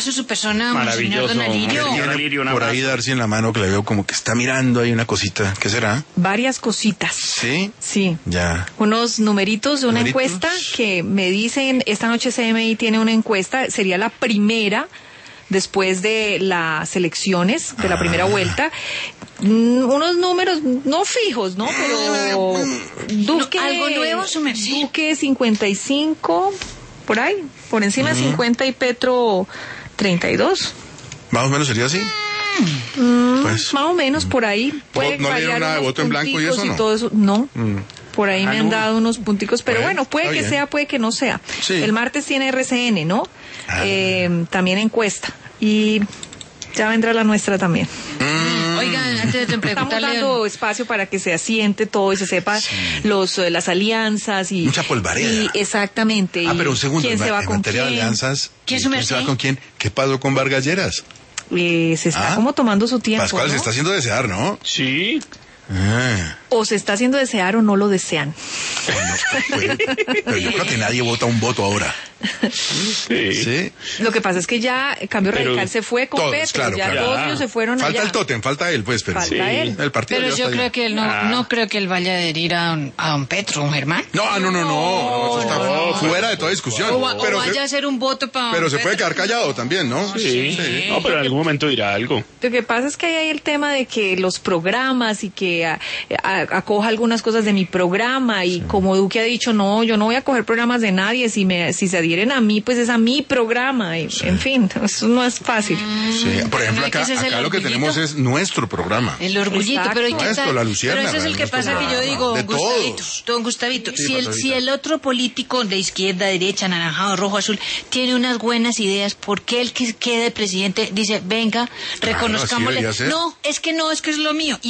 acaso su persona, Monseñor Don Alirio? Por ahí Darcy en la mano, que le veo como que está mirando ahí una cosita. ¿Qué será? Varias cositas. ¿Sí? Sí. Ya. Unos numeritos de una encuesta que me dicen, esta noche CMI tiene una encuesta, sería la primera después de las elecciones, de la primera vuelta. Unos números no fijos, ¿no? Pero Duque, algo nuevo, su merced. Duque 55, por ahí, por encima de 50 y Petro 32. Más o menos sería así. Pues, más o menos por ahí. Puede ¿No le dieron nada de voto en blanco y eso, no? Todo eso, no. Por ahí me han dado unos punticos, pero bueno, puede que sea, puede que no sea. Sí. El martes tiene RCN, ¿no? También encuesta. Y ya vendrá la nuestra también. Oigan, antes de preguntarle... Estamos dando espacio para que se asiente todo y se sepa las alianzas y... Mucha polvareda. Y, exactamente. Pero un segundo, ¿quién se va con materia quién? de alianzas, ¿Quién se va con quién? ¿Qué pasó con Vargas Lleras? Se está como tomando su tiempo, Pascual, ¿no? se está haciendo desear, ¿no? Sí. O se está haciendo desear o no lo desean. Pero yo creo que nadie vota un voto ahora. Sí. Lo que pasa es que ya Cambio Radical se fue con todos, Petro, claro, ya claro. todos ellos se fueron Falta allá. el tótem, falta él, pues, pero Falta él. el partido Pero ya yo está creo ahí. que él no creo que él vaya a adherir a don Petro, Germán. No, eso está fuera de toda discusión. O vaya a hacer un voto para... Pero se puede quedar callado también, ¿no? Sí. No, pero en algún momento dirá algo. Lo que pasa es que hay el tema de que los programas y que acoja algunas cosas de mi programa y como Duque ha dicho, no, yo no voy a coger programas de nadie, si se adhieren a mí, pues es a mi programa, y, en fin, eso no es fácil. Sí, por ejemplo, no, acá lo que tenemos es nuestro programa. El orgullito, Exacto. pero ¿y qué Nuestro, tal? la luciérnaga, Pero eso es el que nuestro pasa que yo digo, de don Gustavito, Sí, si el otro político de izquierda, derecha, anaranjado, rojo, azul, tiene unas buenas ideas, ¿por qué el que quede presidente dice, venga, reconozcámosle? debería ser. No, es que es lo mío.